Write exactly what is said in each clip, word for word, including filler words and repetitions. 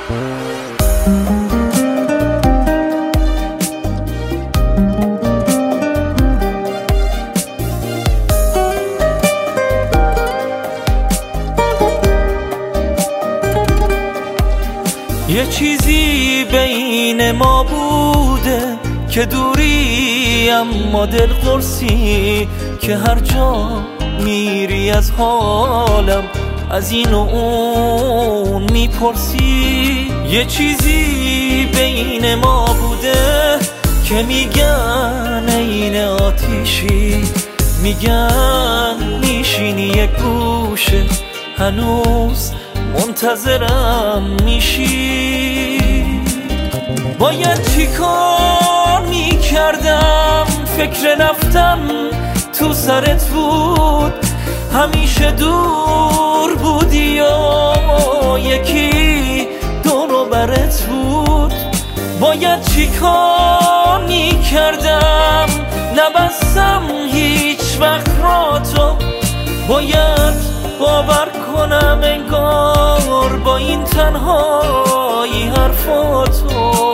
یه چیزی بین ما بوده که دوری اما دل قرصی، که هر جا میری از حالم از این و اون میپرسی. یه چیزی بین ما بوده که میگن عین آتیشی، میگن میشینی یک گوشه هنوز منتظرم میشی. باید چی کار میکردم فکر رفتن تو سرت بود، همیشه دور بودی و یکی دور برت بود. باید چی کار میکردم نبستم هیچ وقت را تو، باید باور کنم انگار با این تنهایی حرفاتو.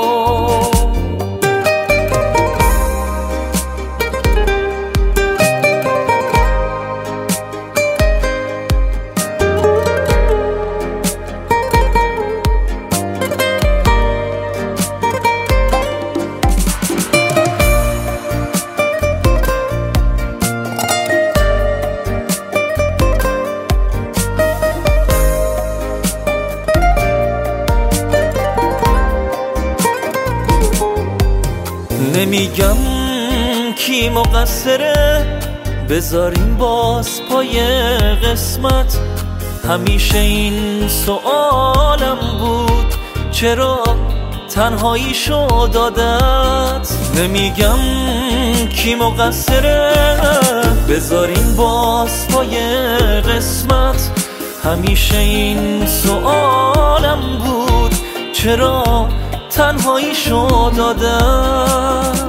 نمیگم کی مقصره، بذاریم باز پای قسمت. همیشه این سوالم بود چرا تنهاییشو دادت. نمیگم کی مقصره، بذاریم باز پای قسمت. همیشه این سوالم بود چرا تنهاییشو دادت.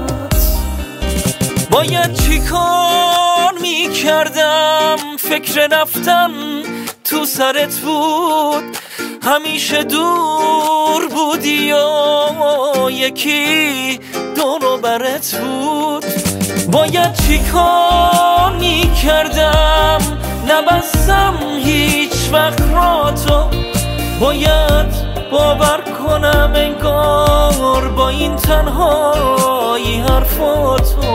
باید چی کار میکردم فکر رفتن تو سرت بود، همیشه دور بودی و یکی دور برت بود. باید چی کار میکردم نبستم هیچ وقت را تو، باید باور کنم انگار با این تنهایی حرفاتو.